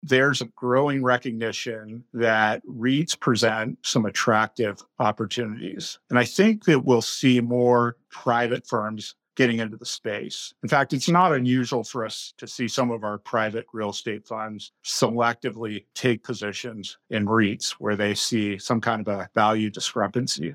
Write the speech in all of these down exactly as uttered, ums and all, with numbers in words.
there's a growing recognition that REITs present some attractive opportunities. And I think that we'll see more private firms getting into the space. In fact, it's not unusual for us to see some of our private real estate funds selectively take positions in REITs where they see some kind of a value discrepancy.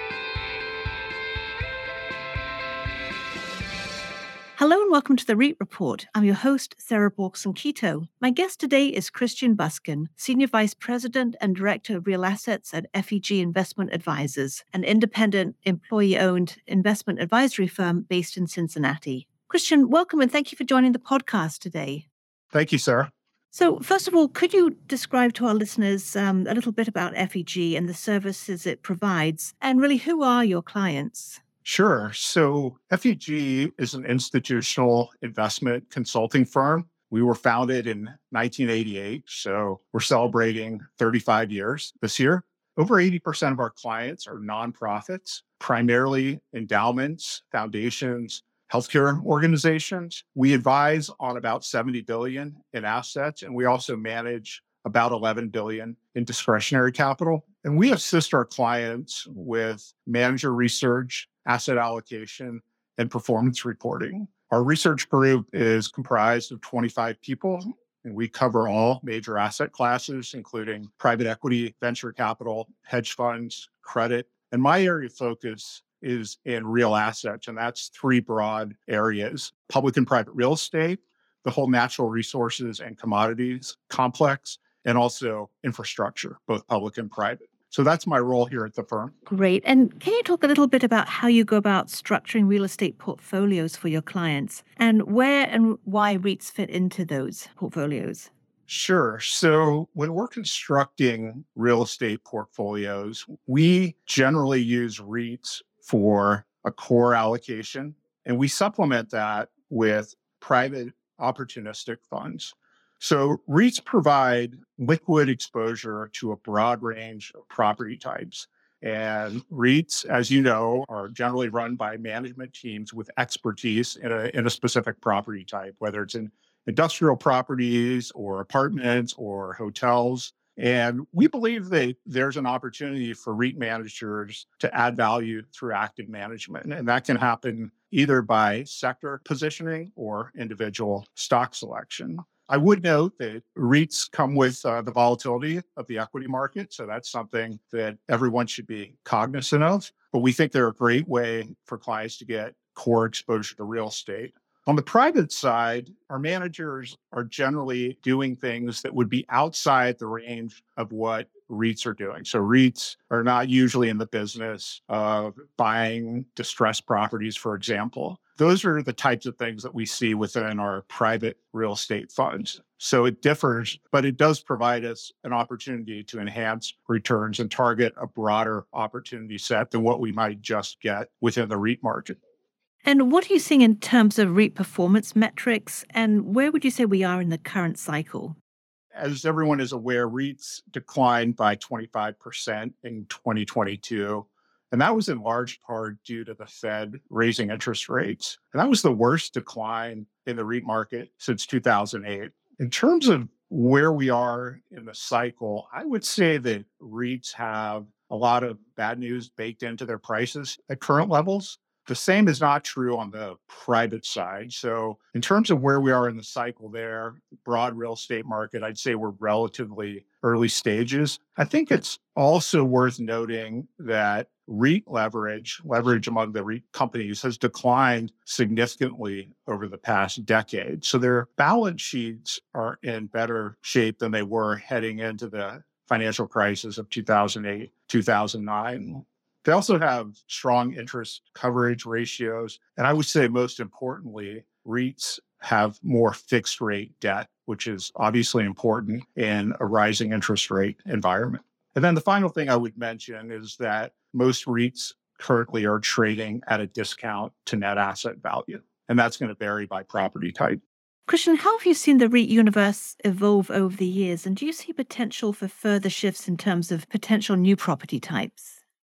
Hello and welcome to the REIT Report. I'm your host, Sarah Borkson-Keto. My guest today is Christian Buskin, Senior Vice President and Director of Real Assets at F E G Investment Advisors, an independent, employee-owned investment advisory firm based in Cincinnati. Christian, welcome and thank you for joining the podcast today. Thank you, Sarah. So first of all, could you describe to our listeners um, a little bit about F E G and the services it provides, and really who are your clients? Sure. So F E G is an institutional investment consulting firm. We were founded in nineteen eighty-eight, so we're celebrating thirty-five years this year. Over eighty percent of our clients are nonprofits, primarily endowments, foundations, healthcare organizations. We advise on about seventy billion dollars in assets, and we also manage about eleven billion dollars in discretionary capital. And we assist our clients with manager research, asset allocation, and performance reporting. Our research group is comprised of twenty-five people, and we cover all major asset classes, including private equity, venture capital, hedge funds, credit. And my area of focus is in real assets, and that's three broad areas: public and private real estate, the whole natural resources and commodities complex, and also infrastructure, both public and private. So that's my role here at the firm. Great. And can you talk a little bit about how you go about structuring real estate portfolios for your clients and where and why REITs fit into those portfolios? Sure. So when we're constructing real estate portfolios, we generally use REITs for a core allocation, and we supplement that with private opportunistic funds. So REITs provide liquid exposure to a broad range of property types. And REITs, as you know, are generally run by management teams with expertise in a, in a specific property type, whether it's in industrial properties or apartments or hotels. And we believe that there's an opportunity for REIT managers to add value through active management. And that can happen either by sector positioning or individual stock selection. I would note that REITs come with uh, the volatility of the equity market. So that's something that everyone should be cognizant of. But we think they're a great way for clients to get core exposure to real estate. On the private side, our managers are generally doing things that would be outside the range of what REITs are doing. So REITs are not usually in the business of buying distressed properties, for example. Those are the types of things that we see within our private real estate funds. So it differs, but it does provide us an opportunity to enhance returns and target a broader opportunity set than what we might just get within the REIT market. And what are you seeing in terms of REIT performance metrics, and where would you say we are in the current cycle? As everyone is aware, REITs declined by twenty-five percent in twenty twenty-two. And that was in large part due to the Fed raising interest rates. And that was the worst decline in the REIT market since two thousand eight. In terms of where we are in the cycle, I would say that REITs have a lot of bad news baked into their prices at current levels. The same is not true on the private side. So in terms of where we are in the cycle there, broad real estate market, I'd say we're relatively early stages. I think it's also worth noting that REIT leverage, leverage among the REIT companies has declined significantly over the past decade. So their balance sheets are in better shape than they were heading into the financial crisis of two thousand eight, two thousand nine. They also have strong interest coverage ratios. And I would say most importantly, REITs have more fixed rate debt, which is obviously important in a rising interest rate environment. And then the final thing I would mention is that most REITs currently are trading at a discount to net asset value. And that's going to vary by property type. Christian, how have you seen the REIT universe evolve over the years? And do you see potential for further shifts in terms of potential new property types?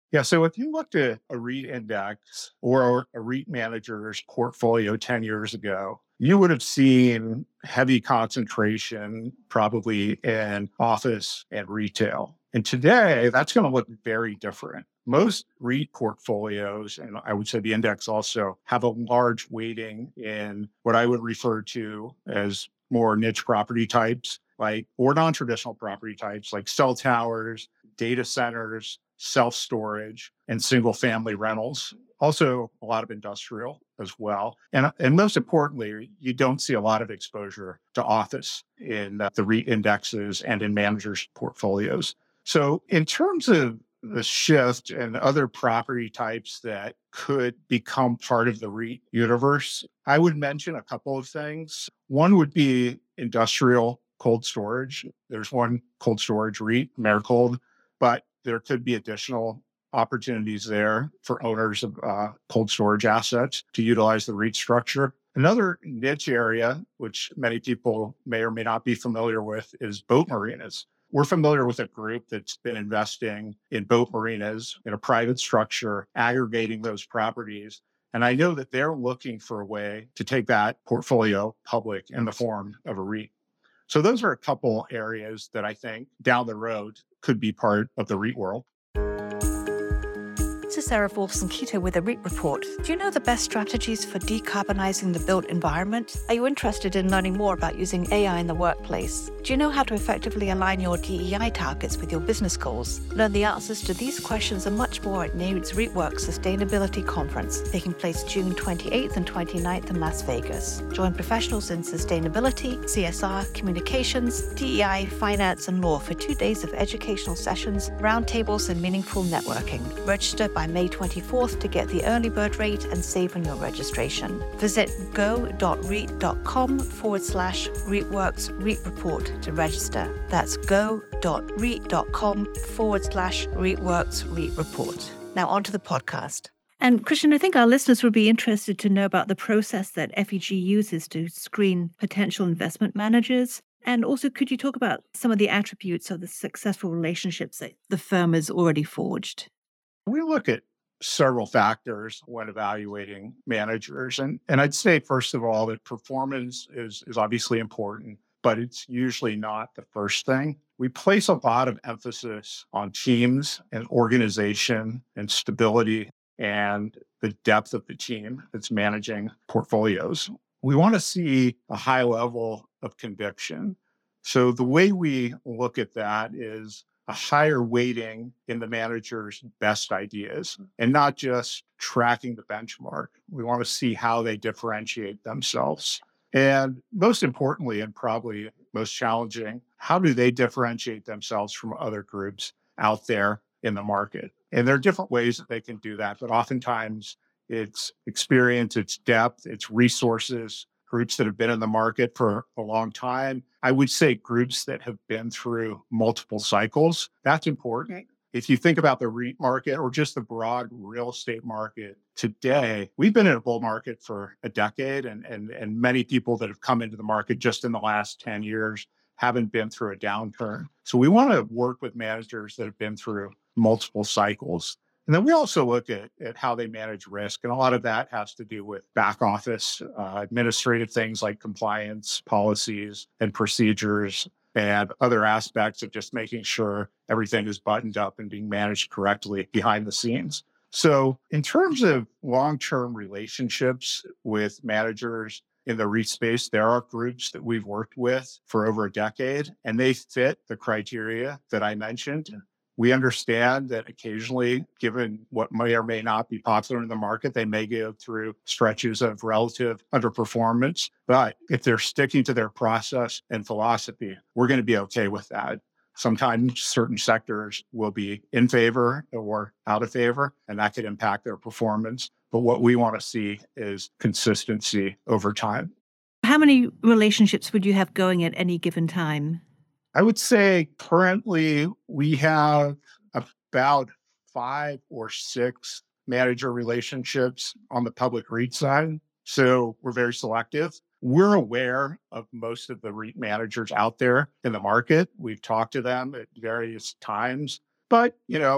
Yeah. So if you looked at a REIT index or a REIT manager's portfolio ten years ago, you would have seen heavy concentration probably in office and retail. And today, that's going to look very different. Most REIT portfolios, and I would say the index also, have a large weighting in what I would refer to as more niche property types, like or non-traditional property types like cell towers, data centers, self-storage, and single-family rentals. Also, a lot of industrial as well. And, and most importantly, you don't see a lot of exposure to office in uh, the REIT indexes and in managers' portfolios. So, in terms of the shift and other property types that could become part of the REIT universe, I would mention a couple of things. One would be industrial cold storage. There's one cold storage REIT, Americold, but there could be additional opportunities there for owners of uh, cold storage assets to utilize the REIT structure. Another niche area, which many people may or may not be familiar with, is boat marinas. We're familiar with a group that's been investing in boat marinas in a private structure, aggregating those properties. And I know that they're looking for a way to take that portfolio public in the form of a REIT. So those are a couple areas that I think down the road could be part of the REIT world. This is Sarah Wolfson-Keto with a REIT Report. Do you know the best strategies for decarbonizing the built environment? Are you interested in learning more about using A I in the workplace? Do you know how to effectively align your D E I targets with your business goals? Learn the answers to these questions and much more at NAREIT's REITworks Sustainability Conference, taking place June twenty-eighth and twenty-ninth in Las Vegas. Join professionals in sustainability, C S R, communications, D E I, finance, and law for two days of educational sessions, roundtables, and meaningful networking. Register by May twenty-fourth to get the early bird rate and save on your registration. Visit go.reit.com forward slash REITworks REIT Report to register. That's go.reit.com forward slash REITworks REIT Report. Now on to the podcast. And Christian, I think our listeners would be interested to know about the process that F E G uses to screen potential investment managers. And also, could you talk about some of the attributes of the successful relationships that the firm has already forged? We look at several factors when evaluating managers. And, and I'd say, first of all, that performance is, is obviously important, but it's usually not the first thing. We place a lot of emphasis on teams and organization and stability and the depth of the team that's managing portfolios. We want to see a high level of conviction. So the way we look at that is a higher weighting in the manager's best ideas and not just tracking the benchmark. We want to see how they differentiate themselves. And most importantly, and probably most challenging, how do they differentiate themselves from other groups out there in the market? And there are different ways that they can do that, but oftentimes it's experience, it's depth, it's resources, groups that have been in the market for a long time. I would say groups that have been through multiple cycles. That's important. If you think about the REIT market or just the broad real estate market today, we've been in a bull market for a decade, and, and, and many people that have come into the market just in the last ten years haven't been through a downturn. So we want to work with managers that have been through multiple cycles. And then we also look at, at how they manage risk. And a lot of that has to do with back office, uh, administrative things like compliance, policies, and procedures, and other aspects of just making sure everything is buttoned up and being managed correctly behind the scenes. So in terms of long-term relationships with managers in the REIT space, there are groups that we've worked with for over a decade, and they fit the criteria that I mentioned. We understand that occasionally, given what may or may not be popular in the market, they may go through stretches of relative underperformance. But if they're sticking to their process and philosophy, we're going to be okay with that. Sometimes certain sectors will be in favor or out of favor, and that could impact their performance. But what we want to see is consistency over time. How many relationships would you have going at any given time? I would say currently we have about five or six manager relationships on the public REIT side. So we're very selective. We're aware of most of the REIT managers out there in the market. We've talked to them at various times, but, you know,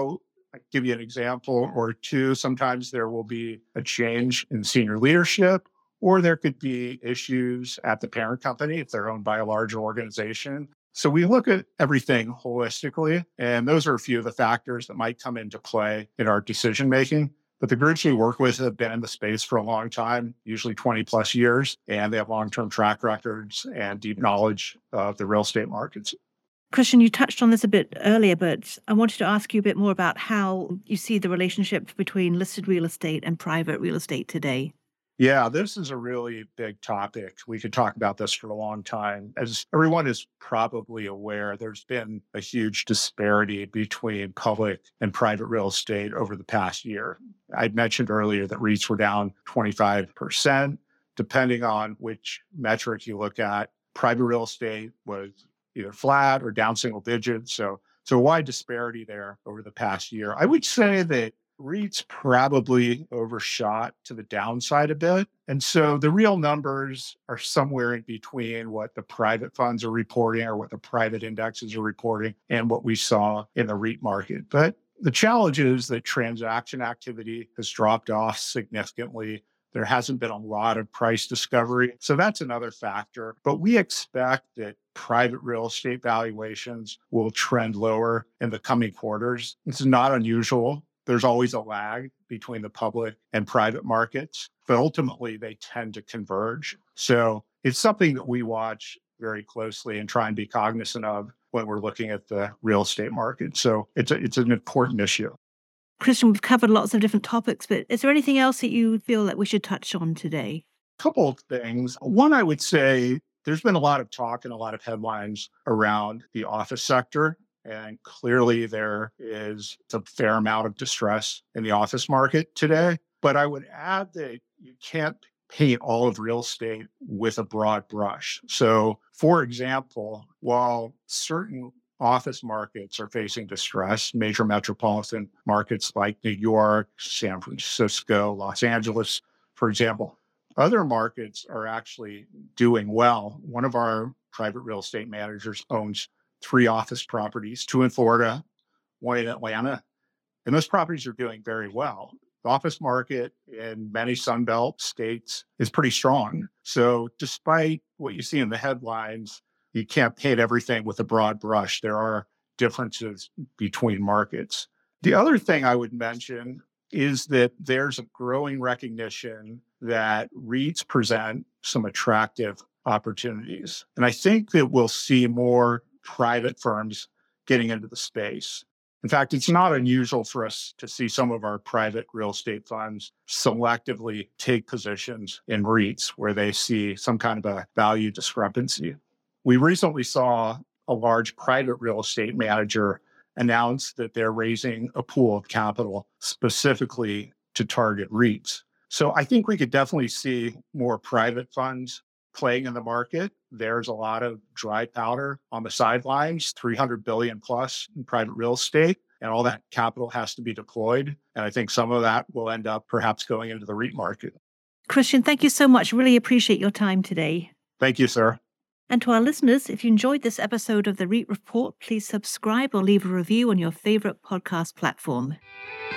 I give you an example or two. Sometimes there will be a change in senior leadership, or there could be issues at the parent company if they're owned by a larger organization. So we look at everything holistically, and those are a few of the factors that might come into play in our decision making. But the groups we work with have been in the space for a long time, usually twenty plus years, and they have long-term track records and deep knowledge of the real estate markets. Christian, you touched on this a bit earlier, but I wanted to ask you a bit more about how you see the relationship between listed real estate and private real estate today. Yeah, this is a really big topic. We could talk about this for a long time. As everyone is probably aware, there's been a huge disparity between public and private real estate over the past year. I mentioned earlier that REITs were down twenty-five percent. Depending on which metric you look at, private real estate was either flat or down single digits. So, so a wide disparity there over the past year. I would say that REITs probably overshot to the downside a bit. And so the real numbers are somewhere in between what the private funds are reporting or what the private indexes are reporting and what we saw in the REIT market. But the challenge is that transaction activity has dropped off significantly. There hasn't been a lot of price discovery. So that's another factor. But we expect that private real estate valuations will trend lower in the coming quarters. This is not unusual. There's always a lag between the public and private markets, but ultimately they tend to converge. So it's something that we watch very closely and try and be cognizant of when we're looking at the real estate market. So it's a, it's an important issue. Christian, we've covered lots of different topics, but is there anything else that you feel that we should touch on today? A couple of things. One, I would say there's been a lot of talk and a lot of headlines around the office sector. And clearly there is a fair amount of distress in the office market today. But I would add that you can't paint all of real estate with a broad brush. So, for example, while certain office markets are facing distress, major metropolitan markets like New York, San Francisco, Los Angeles, for example, other markets are actually doing well. One of our private real estate managers owns three office properties, two in Florida, one in Atlanta, and those properties are doing very well. The office market in many Sunbelt states is pretty strong. So despite what you see in the headlines, you can't paint everything with a broad brush. There are differences between markets. The other thing I would mention is that there's a growing recognition that REITs present some attractive opportunities. And I think that we'll see more private firms getting into the space. In fact, it's not unusual for us to see some of our private real estate funds selectively take positions in REITs where they see some kind of a value discrepancy. We recently saw a large private real estate manager announce that they're raising a pool of capital specifically to target REITs. So I think we could definitely see more private funds playing in the market. There's a lot of dry powder on the sidelines, three hundred billion plus in private real estate, and all that capital has to be deployed. And I think some of that will end up perhaps going into the REIT market. Christian, thank you so much. Really appreciate your time today. Thank you, sir. And to our listeners, if you enjoyed this episode of the REIT Report, please subscribe or leave a review on your favorite podcast platform.